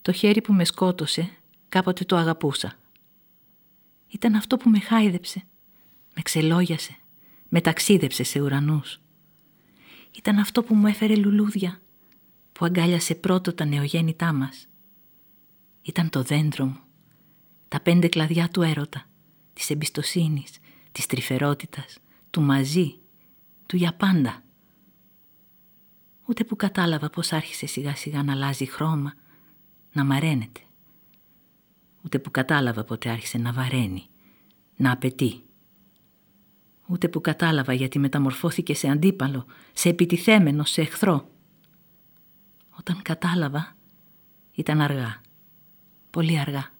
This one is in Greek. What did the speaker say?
Το χέρι που με σκότωσε κάποτε το αγαπούσα. Ήταν αυτό που με χάιδεψε, με ξελόγιασε, με ταξίδεψε σε ουρανούς. Ήταν αυτό που μου έφερε λουλούδια, που αγκάλιασε πρώτο τα νεογέννητά μας. Ήταν το δέντρο μου, τα 5 κλαδιά του έρωτα, της εμπιστοσύνης, της τρυφερότητας, του μαζί, του για πάντα. Ούτε που κατάλαβα πως άρχισε σιγά σιγά να αλλάζει χρώμα, να μαραίνεται. Ούτε που κατάλαβα πότε άρχισε να βαραίνει, να απαιτεί. Ούτε που κατάλαβα γιατί μεταμορφώθηκε σε αντίπαλο, σε επιτιθέμενο, σε εχθρό. Όταν κατάλαβα, ήταν αργά, πολύ αργά.